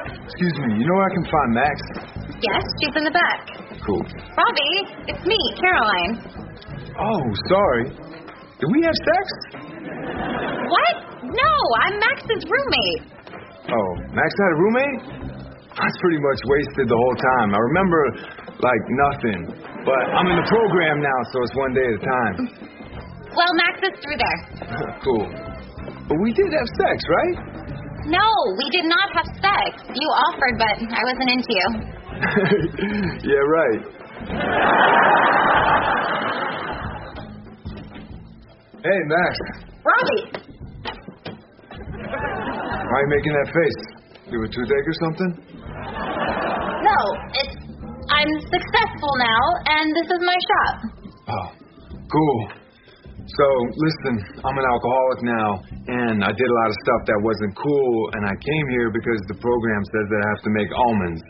Excuse me, you know where I can find Max? Yes, she's in the back. Cool. Robbie, it's me, Caroline. Oh, sorry. Did we have sex? What? No, I'm Max's roommate. Oh, Max had a roommate? I was pretty much wasted the whole time. I remember, like, nothing. But I'm in the program now, so it's one day at a time. Well, Max is through there. Cool. But we did have sex, right? No, we did not have sex. You offered, but I wasn't into you. Yeah, right. Hey, Max. Robbie! Why are you making that face? You a toothache or something? No, I'm successful now, and this is my shop. Oh, cool. So, listen, I'm an alcoholic now, and I did a lot of stuff that wasn't cool, and I came here because the program says that I have to make almonds.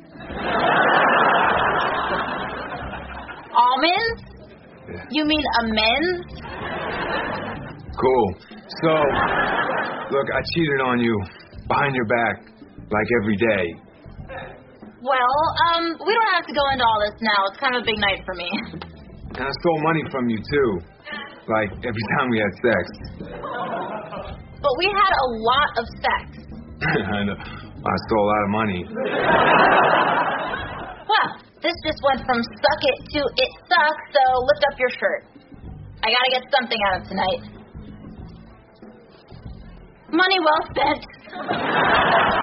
Almonds? Yeah. You mean amends? Cool. So, look, I cheated on you behind your back, like every day. Well, we don't have to go into all this now. It's kind of a big night for me. And I stole money from you, too. Like, every time we had sex. But we had a lot of sex. I know. I stole a lot of money. Well, this just went from suck it to it sucks, so lift up your shirt. I gotta get something out of tonight. Money well spent.